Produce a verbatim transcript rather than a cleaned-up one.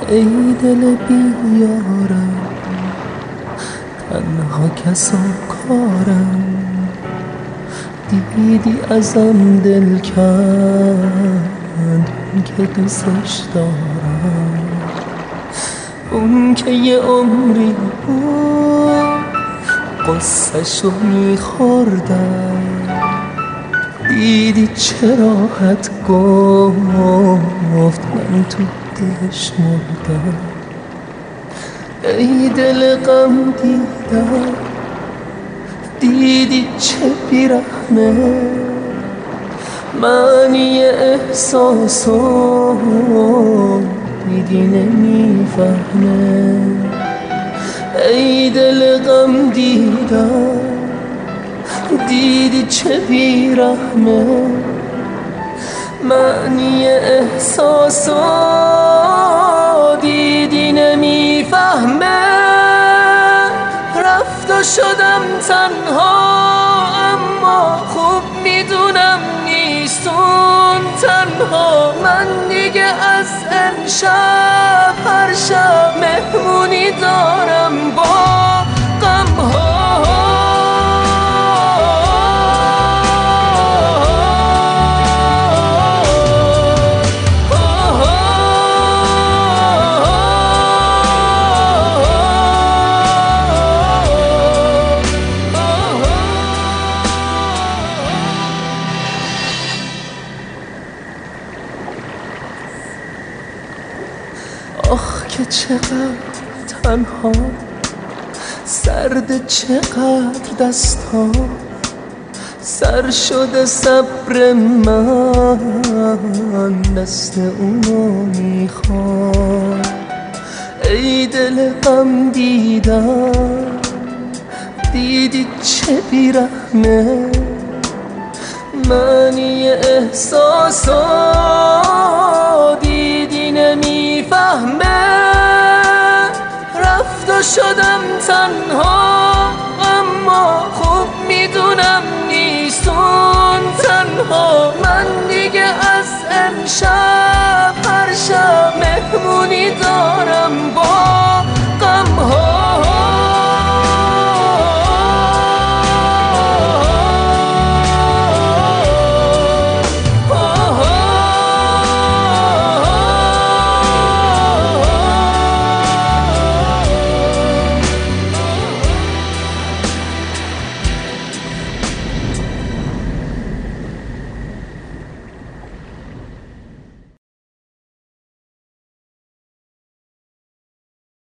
ای دل بیارم، تنها کس و کارم، دیدی ازم دل کند اون که دوستش دارم، اون که یه عمری بود قصه‌شو میخوردم، دیدی چه راحت گفت من تو دلش مردم. ای دل غم دیدم، دیدی چه بیرحمه، معنی احساسو دیدی نمیفهمه. ای دل غم دیدم، دیدی چه بیرحمه، معنی احساسو دیدی نمیفهمه. رفت و شدم تنها، اما خوب میدونم نیستون تنها. من دیگه از امشب هر شب مهمونی دارم با غم‌ها. آخ که چقدر تنها، سرد چقدر دستا، سر شده صبر من دست اونو میخوام. ای دل غم دیدم، دیدی چه بیرحمه، معنی احساسو دیدی نمیفهمه. رفت و شدم تنها،